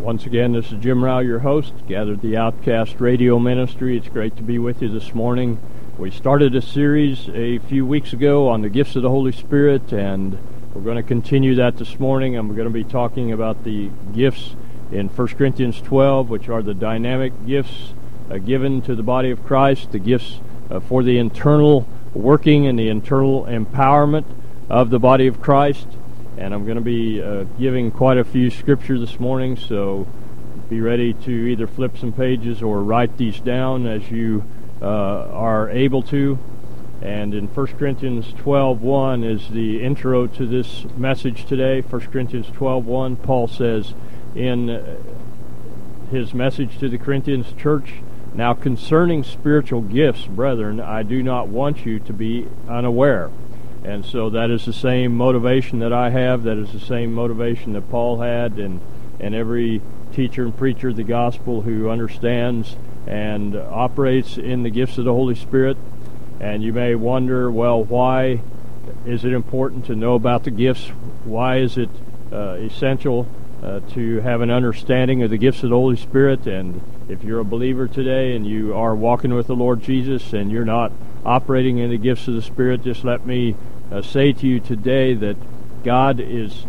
Once again, this is Jim Rao, your host, gathered the Outcast Radio Ministry. It's great to be with you this morning. We started a series a few weeks ago on the gifts of the Holy Spirit, and we're going to continue that this morning. I'm going to be talking about the gifts in 1 Corinthians 12, which are the dynamic gifts given to the body of Christ, the gifts for the internal working and the internal empowerment of the body of Christ. And I'm going to be giving quite a few scriptures this morning, so be ready to either flip some pages or write these down as you are able to. And in 1 Corinthians 12:1 is the intro to this message today. 1 Corinthians 12:1, Paul says in his message to the Corinthians church, "Now concerning spiritual gifts, brethren, I do not want you to be unaware." And so that is the same motivation that I have. That is the same motivation that Paul had, and every teacher and preacher of the gospel who understands and operates in the gifts of the Holy Spirit. And you may wonder, well, why is it important to know about the gifts? Why is it essential to have an understanding of the gifts of the Holy Spirit? And if you're a believer today and you are walking with the Lord Jesus and you're not operating in the gifts of the Spirit, just let me say to you today that God is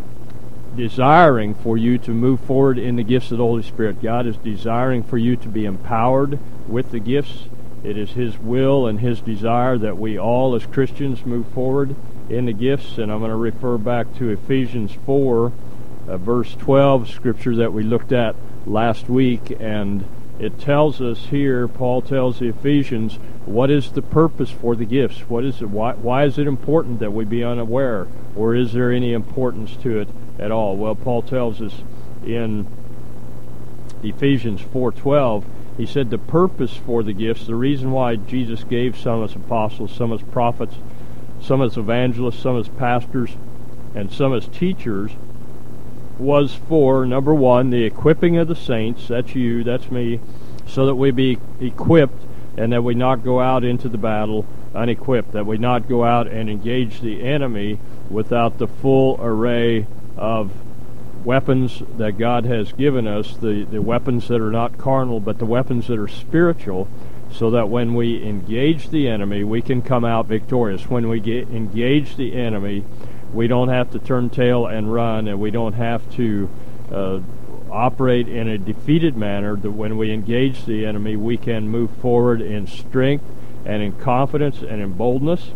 desiring for you to move forward in the gifts of the Holy Spirit. God is desiring for you to be empowered with the gifts. It is His will and His desire that we all as Christians move forward in the gifts. And I'm going to refer back to Ephesians 4, verse 12, scripture that we looked at last week. And it tells us here, Paul tells the Ephesians, what is the purpose for the gifts? What is it? Why is it important that we be unaware? Or is there any importance to it at all? Well, Paul tells us in Ephesians 4:12, he said the purpose for the gifts, the reason why Jesus gave some as apostles, some as prophets, some as evangelists, some as pastors, and some as teachers, was for, number one, the equipping of the saints, that's you, that's me, so that we be equipped and that we not go out into the battle unequipped, that we not go out and engage the enemy without the full array of weapons that God has given us, the weapons that are not carnal, but the weapons that are spiritual, so that when we engage the enemy, we can come out victorious. When we engage the enemy, we don't have to turn tail and run, and we don't have to operate in a defeated manner. That when we engage the enemy, we can move forward in strength and in confidence and in boldness.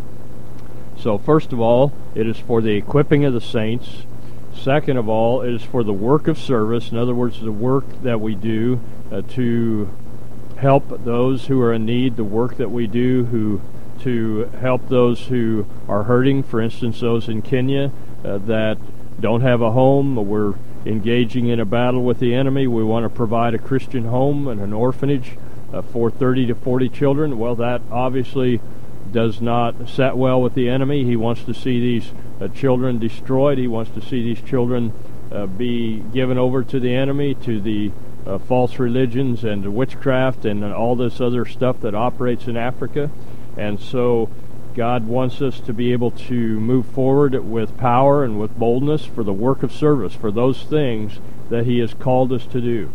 So first of all, it is for the equipping of the saints. Second of all, it is for the work of service. In other words, the work that we do to help those who are in need, the work that we do to help those who are hurting. For instance, those in Kenya that don't have a home. We're engaging in a battle with the enemy. We want to provide a Christian home and an orphanage for 30 to 40 children. Well, that obviously does not set well with the enemy. He wants to see these children destroyed. He wants to see these children be given over to the enemy, to the false religions and witchcraft and all this other stuff that operates in Africa. And so God wants us to be able to move forward with power and with boldness for the work of service, for those things that He has called us to do.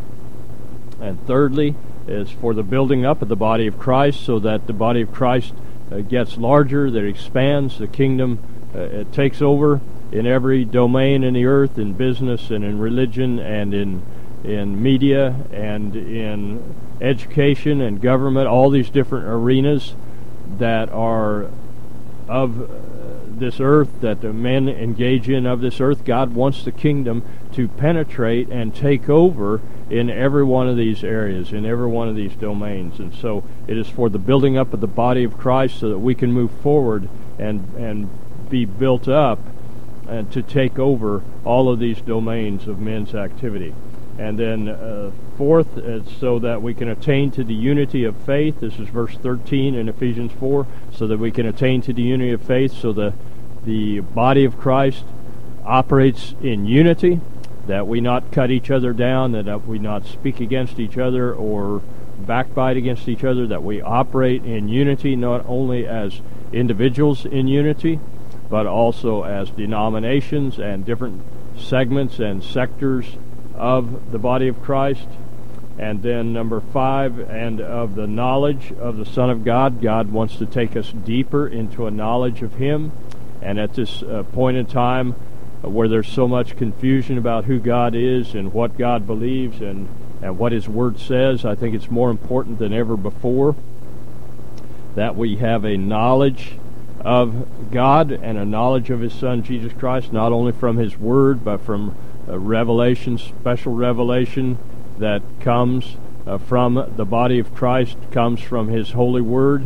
And thirdly, is for the building up of the body of Christ, so that the body of Christ gets larger, that it expands, the kingdom it takes over in every domain in the earth, in business and in religion and in media and in education and government, all these different arenas that are of this earth, that the men engage in of this earth. God wants the kingdom to penetrate and take over in every one of these areas, in every one of these domains. And so it is for the building up of the body of Christ so that we can move forward and be built up and to take over all of these domains of men's activity. And then fourth, so that we can attain to the unity of faith. This is verse 13 in Ephesians 4. So that we can attain to the unity of faith, so the body of Christ operates in unity, that we not cut each other down, that we not speak against each other or backbite against each other, that we operate in unity, not only as individuals in unity, but also as denominations and different segments and sectors of the body of Christ. And then number 5, and of the knowledge of the Son of God. God wants to take us deeper into a knowledge of Him. And at this point in time where there's so much confusion about who God is and what God believes and what His Word says, I think it's more important than ever before that we have a knowledge of God and a knowledge of His Son, Jesus Christ, not only from His Word, but from revelation, special revelation that comes from the body of Christ, comes from His holy Word.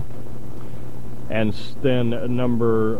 And then number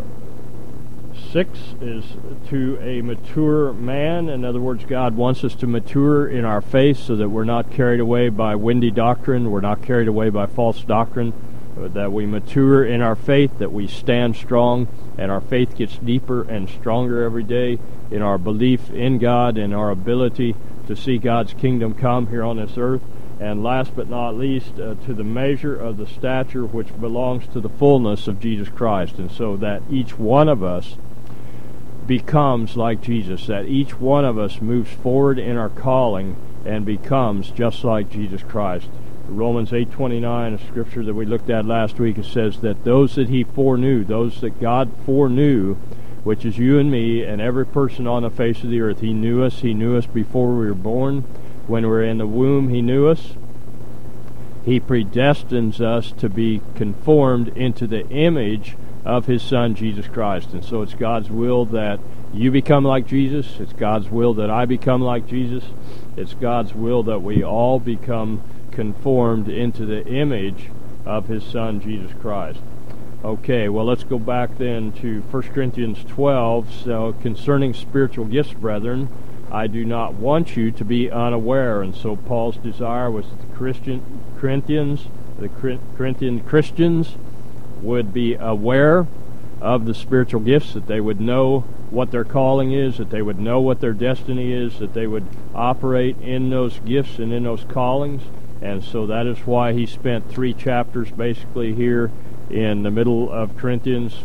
6 is to a mature man. In other words, God wants us to mature in our faith so that we're not carried away by windy doctrine, we're not carried away by false doctrine, that we mature in our faith, that we stand strong, and our faith gets deeper and stronger every day in our belief in God and our ability to see God's kingdom come here on this earth. And last but not least, to the measure of the stature which belongs to the fullness of Jesus Christ. And so that each one of us becomes like Jesus, that each one of us moves forward in our calling and becomes just like Jesus Christ. Romans 8:29, a scripture that we looked at last week, it says that those that He foreknew, those that God foreknew, which is you and me and every person on the face of the earth, He knew us. He knew us before we were born. When we were in the womb, He knew us. He predestines us to be conformed into the image of His Son, Jesus Christ. And so it's God's will that you become like Jesus. It's God's will that I become like Jesus. It's God's will that we all become conformed into the image of His Son, Jesus Christ. Okay, well, let's go back then to 1 Corinthians 12. So, concerning spiritual gifts, brethren, I do not want you to be unaware. And so Paul's desire was that the Corinthian Christians would be aware of the spiritual gifts, that they would know what their calling is, that they would know what their destiny is, that they would operate in those gifts and in those callings. And so that is why he spent 3 chapters basically here in the middle of Corinthians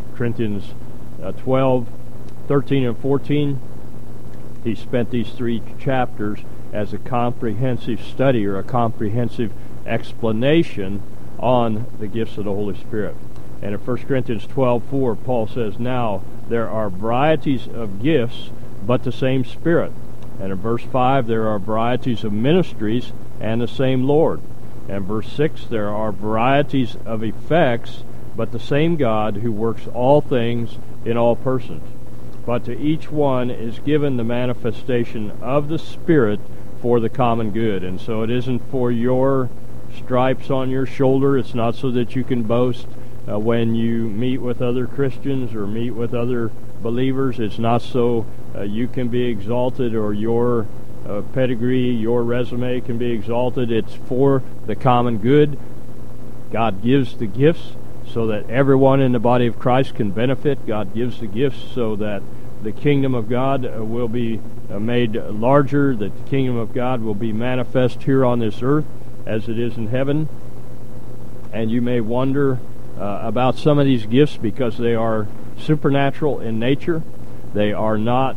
12, 13, and 14. He spent these 3 chapters as a comprehensive study or a comprehensive explanation on the gifts of the Holy Spirit. And in 1 Corinthians 12:4, Paul says, "Now there are varieties of gifts, but the same Spirit." And in verse 5, there are varieties of ministries and the same Lord. And verse 6, there are varieties of effects, but the same God who works all things in all persons. But to each one is given the manifestation of the Spirit for the common good. And so it isn't for your stripes on your shoulder. It's not so that you can boast when you meet with other Christians or meet with other believers. It's not so you can be exalted or your pedigree, your resume can be exalted. It's for the common good. God gives the gifts so that everyone in the body of Christ can benefit. God gives the gifts so that the kingdom of God will be made larger, that the kingdom of God will be manifest here on this earth as it is in heaven. And you may wonder about some of these gifts because they are supernatural in nature. They are not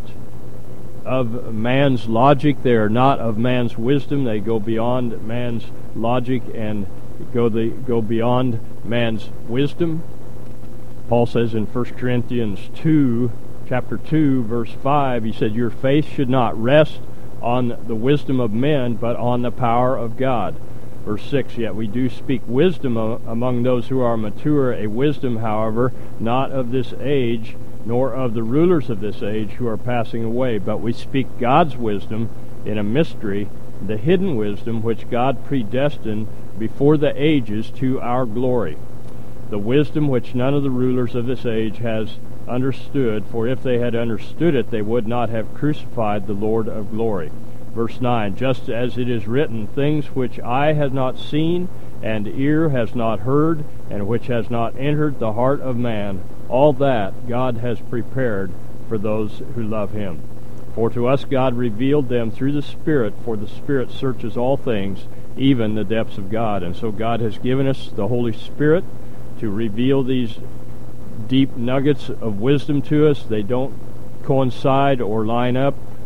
of man's logic. They are not of man's wisdom. They go beyond man's logic and go beyond man's wisdom. Paul says in 1 Corinthians 2, chapter 2, verse 5, he said, "Your faith should not rest on the wisdom of men, but on the power of God." Verse 6, "Yet we do speak wisdom among those who are mature, a wisdom, however, not of this age, nor of the rulers of this age who are passing away, but we speak God's wisdom in a mystery, the hidden wisdom which God predestined before the ages to our glory. The wisdom which none of the rulers of this age has understood, for if they had understood it, they would not have crucified the Lord of glory." Verse 9, "Just as it is written, things which eye has not seen, and ear has not heard, and which has not entered the heart of man, all that God has prepared for those who love Him. For to us God revealed them through the Spirit, for the Spirit searches all things, even the depths of God." And so God has given us the Holy Spirit to reveal these deep nuggets of wisdom to us. They don't coincide or line up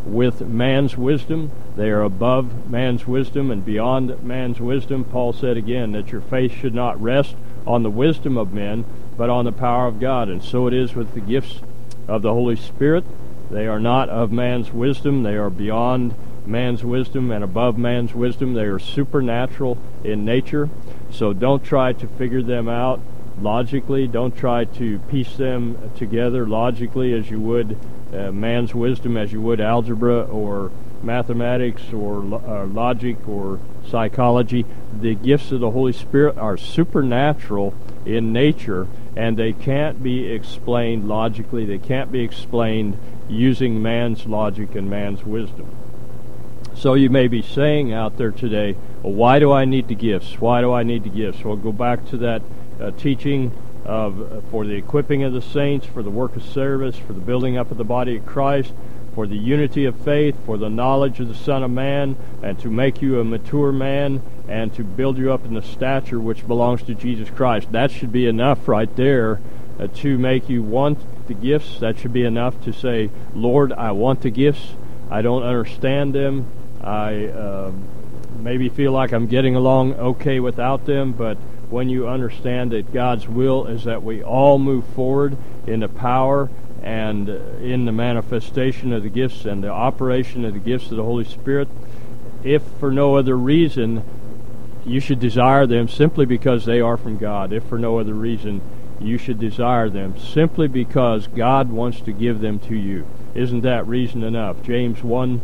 with man's wisdom. They are above man's wisdom and beyond man's wisdom. Paul said again that your faith should not rest on the wisdom of men, but on the power of God. And so it is with the gifts of the Holy Spirit. They are not of man's wisdom. They are beyond man's wisdom and above man's wisdom. They are supernatural in nature. So don't try to figure them out logically. Don't try to piece them together logically as you would man's wisdom, as you would algebra or mathematics or logic or psychology. The gifts of the Holy Spirit are supernatural in nature, and they can't be explained logically. They can't be explained using man's logic and man's wisdom. So you may be saying out there today, well, why do I need the gifts? Why do I need the gifts? Well, go back to that teaching of for the equipping of the saints, for the work of service, for the building up of the body of Christ, for the unity of faith, for the knowledge of the Son of Man, and to make you a mature man, and to build you up in the stature which belongs to Jesus Christ. That should be enough right there to make you want the gifts. That should be enough to say, Lord, I want the gifts. I don't understand them. I maybe feel like I'm getting along okay without them, but when you understand that God's will is that we all move forward in the power and in the manifestation of the gifts and the operation of the gifts of the Holy Spirit, if for no other reason, you should desire them simply because they are from God. If for no other reason, you should desire them simply because God wants to give them to you. Isn't that reason enough? James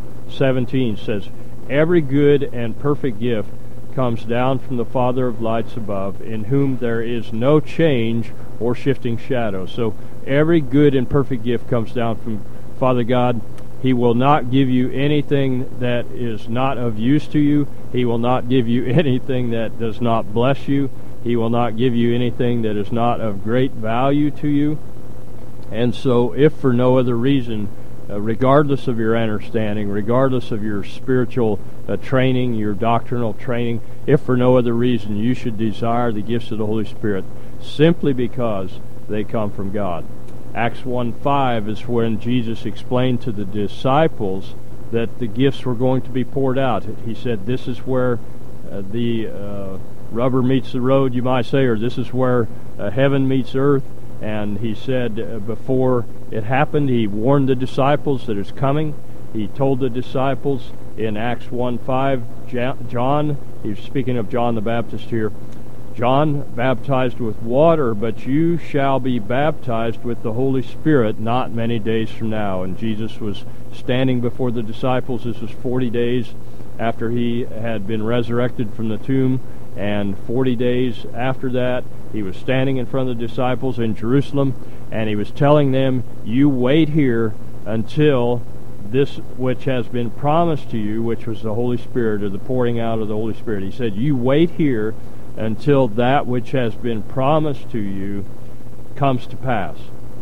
1:17 says, every good and perfect gift comes down from the Father of lights above, in whom there is no change or shifting shadow. So every good and perfect gift comes down from Father God. He will not give you anything that is not of use to you. He will not give you anything that does not bless you. He will not give you anything that is not of great value to you. And so if for no other reason, regardless of your understanding, regardless of your spiritual training, your doctrinal training, if for no other reason, you should desire the gifts of the Holy Spirit simply because they come from God. Acts 1:5 is when Jesus explained to the disciples that the gifts were going to be poured out. He said, this is where the rubber meets the road, you might say, or this is where heaven meets earth. And he said before it happened, he warned the disciples that it's coming. He told the disciples in Acts 1:5, John, he's speaking of John the Baptist here, John baptized with water, but you shall be baptized with the Holy Spirit not many days from now. And Jesus was standing before the disciples. This was 40 days after he had been resurrected from the tomb. And 40 days after that, he was standing in front of the disciples in Jerusalem, and he was telling them, you wait here until this which has been promised to you, which was the Holy Spirit, or the pouring out of the Holy Spirit. He said, you wait here until that which has been promised to you comes to pass.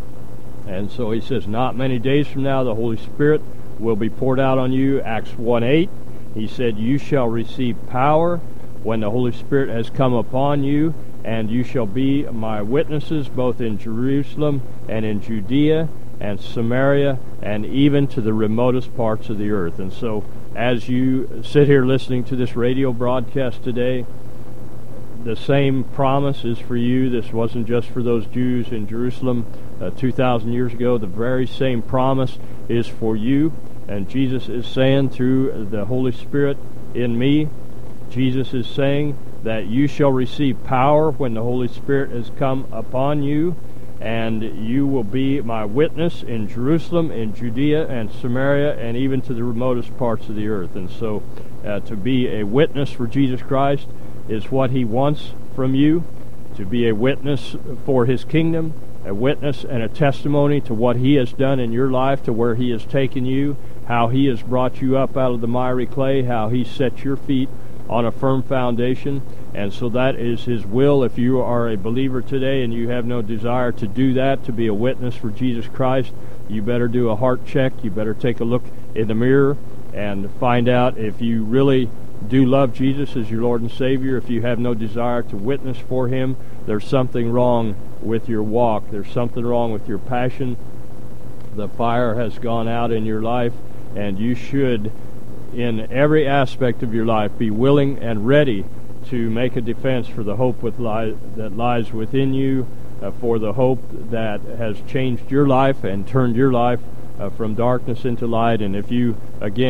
And so he says, not many days from now, the Holy Spirit will be poured out on you. Acts 1:8, he said, you shall receive power when the Holy Spirit has come upon you, and you shall be my witnesses both in Jerusalem and in Judea and Samaria and even to the remotest parts of the earth. And so as you sit here listening to this radio broadcast today, the same promise is for you. This wasn't just for those Jews in Jerusalem 2,000 years ago. The very same promise is for you. And Jesus is saying through the Holy Spirit in me, Jesus is saying that you shall receive power when the Holy Spirit has come upon you, and you will be my witness in Jerusalem, in Judea, and Samaria, and even to the remotest parts of the earth. And so to be a witness for Jesus Christ is what he wants from you, to be a witness for his kingdom, a witness and a testimony to what he has done in your life, to where he has taken you, how he has brought you up out of the miry clay, how he set your feet on a firm foundation. And so that is his will. If you are a believer today and you have no desire to do that, to be a witness for Jesus Christ, you better do a heart check. You better take a look in the mirror and find out if you really do love Jesus as your Lord and Savior. If you have no desire to witness for him, there's something wrong with your walk. There's something wrong with your passion. The fire has gone out in your life, and you should, in every aspect of your life, be willing and ready to make a defense for the hope that lies within you, for the hope that has changed your life and turned your life from darkness into light. And if you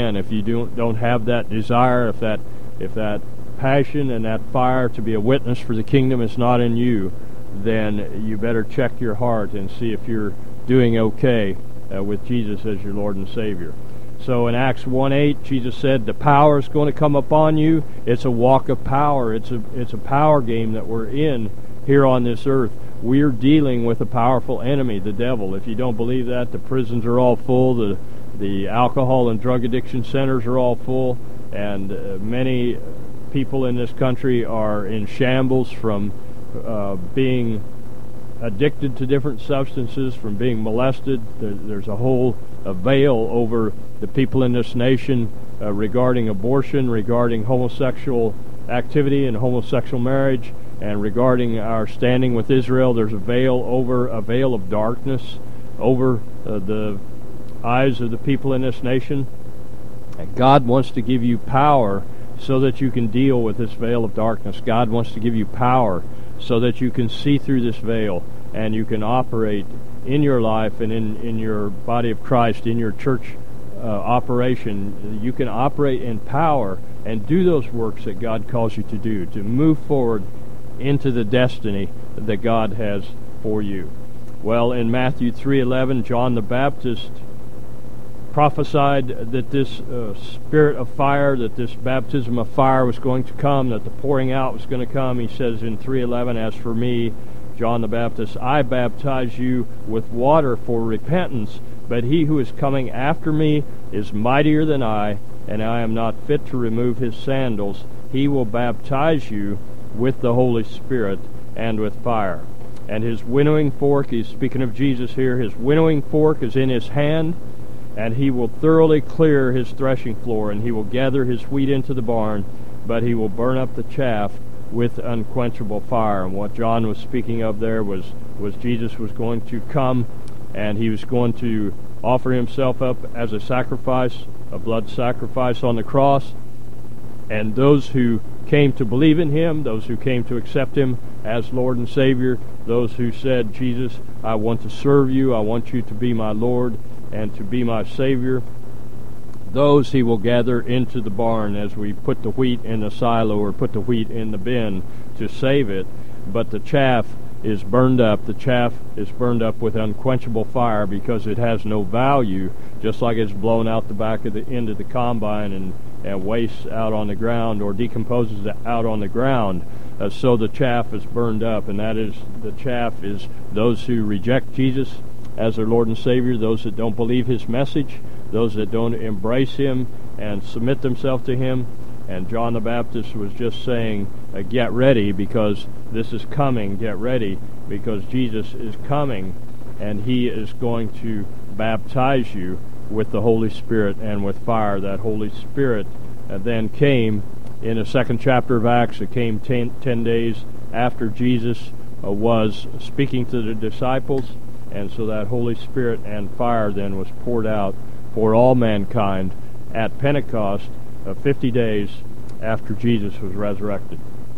don't have that desire, if that passion and that fire to be a witness for the kingdom is not in you, then you better check your heart and see if you're doing okay with Jesus as your Lord and Savior. So in Acts 1:8, Jesus said, the power is going to come upon you. It's a walk of power. It's a power game that we're in here on this earth. We're dealing with a powerful enemy, the devil. If you don't believe that, the prisons are all full. The alcohol and drug addiction centers are all full. And many people in this country are in shambles from being addicted to different substances, from being molested. There's a whole veil over the people in this nation regarding abortion, regarding homosexual activity and homosexual marriage, and regarding our standing with Israel. There's a veil of darkness over the eyes of the people in this nation. And God wants to give you power so that you can deal with this veil of darkness. God wants to give you power so that you can see through this veil and you can operate in your life and in your body of Christ, in your church operation. You can operate in power and do those works that God calls you to do, to move forward into the destiny that God has for you. Well, in Matthew 3:11, John the Baptist prophesied that this spirit of fire, that this baptism of fire was going to come, that the pouring out was going to come. He says in 3:11, as for me, John the Baptist, I baptize you with water for repentance, but he who is coming after me is mightier than I, and I am not fit to remove his sandals. He will baptize you with the Holy Spirit and with fire. And his winnowing fork, he's speaking of Jesus here, his winnowing fork is in his hand, and he will thoroughly clear his threshing floor, and he will gather his wheat into the barn, but he will burn up the chaff with unquenchable fire. And what John was speaking of there was Jesus was going to come, and he was going to offer himself up as a sacrifice, a blood sacrifice on the cross. And those who came to believe in him, those who came to accept him as Lord and Savior, those who said, Jesus, I want to serve you, I want you to be my Lord and to be my Savior, those he will gather into the barn as we put the wheat in the silo or put the wheat in the bin to save it. But the chaff is burned up. The chaff is burned up with unquenchable fire because it has no value, just like it's blown out the back of the end of the combine and wastes out on the ground or decomposes out on the ground. So the chaff is burned up, and that is, the chaff is those who reject Jesus as their Lord and Savior, those that don't believe his message, those that don't embrace him and submit themselves to him. And John the Baptist was just saying, get ready because this is coming. Get ready because Jesus is coming, and he is going to baptize you with the Holy Spirit and with fire. That Holy Spirit then came in the second chapter of Acts. It came 10 days after Jesus was speaking to the disciples, and so that Holy Spirit and fire then was poured out for all mankind at Pentecost, 50 days after Jesus was resurrected.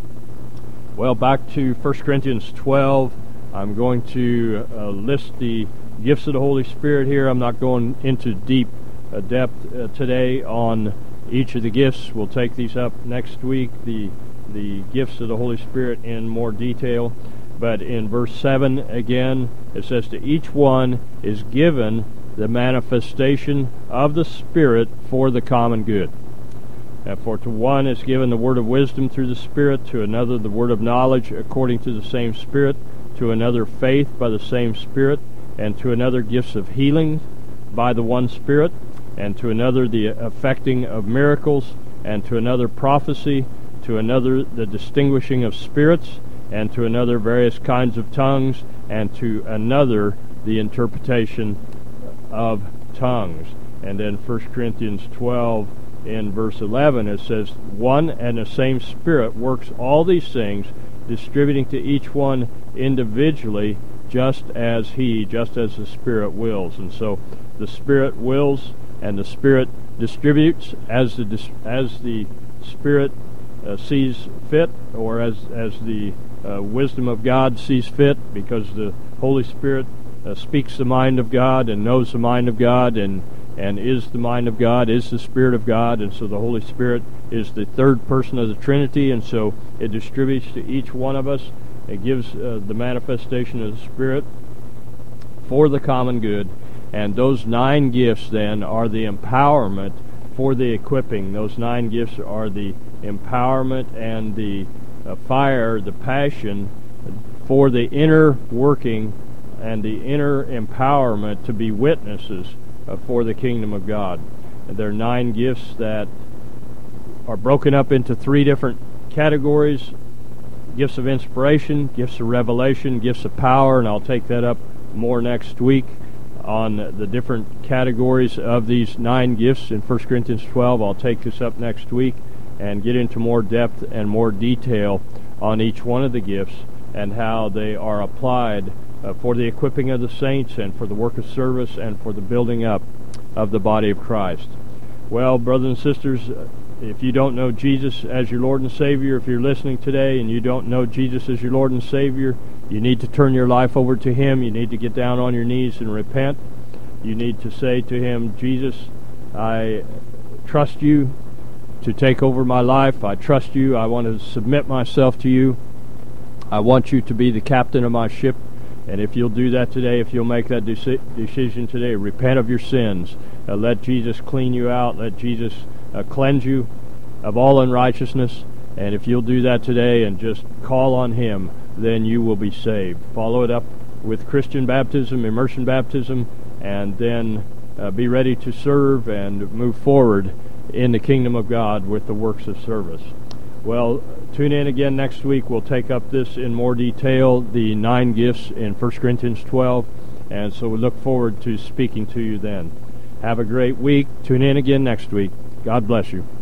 Well, back to 1 Corinthians 12. I'm going to list the gifts of the Holy Spirit here. I'm not going into deep depth today on each of the gifts. We'll take these up next week, the gifts of the Holy Spirit in more detail. But in verse 7 again, it says, to each one is given the manifestation of the Spirit for the common good. For to one is given the word of wisdom through the Spirit, to another the word of knowledge according to the same Spirit, to another faith by the same Spirit, and to another gifts of healing by the one Spirit, and to another the effecting of miracles, and to another prophecy, to another the distinguishing of spirits, and to another various kinds of tongues, and to another the interpretation of tongues. And then 1 Corinthians 12 in verse 11 it says, one and the same Spirit works all these things, distributing to each one individually just as the Spirit wills. And so the Spirit wills and the Spirit distributes as the Spirit sees fit, or as the wisdom of God sees fit, because the Holy Spirit speaks the mind of God and knows the mind of God and is the mind of God, is the Spirit of God, and so the Holy Spirit is the third person of the Trinity, and so it distributes to each one of us. It gives the manifestation of the Spirit for the common good, and those 9 gifts then are the empowerment for the equipping. Those 9 gifts are the empowerment and the fire, the passion for the inner working and the inner empowerment to be witnesses for the kingdom of God. And there are 9 gifts that are broken up into 3 different categories: gifts of inspiration, gifts of revelation, gifts of power, and I'll take that up more next week on the different categories of these 9 gifts in 1 Corinthians 12. I'll take this up next week and get into more depth and more detail on each one of the gifts and how they are applied for the equipping of the saints and for the work of service and for the building up of the body of Christ. Well, brothers and sisters, if you don't know Jesus as your Lord and Savior, if you're listening today and you don't know Jesus as your Lord and Savior, you need to turn your life over to Him. You need to get down on your knees and repent. You need to say to Him, Jesus, I trust you to take over my life. I trust you. I want to submit myself to you. I want you to be the captain of my ship. And if you'll do that today, if you'll make that decision today, repent of your sins. Let Jesus clean you out. Let Jesus cleanse you of all unrighteousness. And if you'll do that today and just call on Him, then you will be saved. Follow it up with Christian baptism, immersion baptism, and then be ready to serve and move forward in the kingdom of God with the works of service. Well, tune in again next week. We'll take up this in more detail, the 9 gifts in 1 Corinthians 12, and so we look forward to speaking to you then. Have a great week. Tune in again next week. God bless you.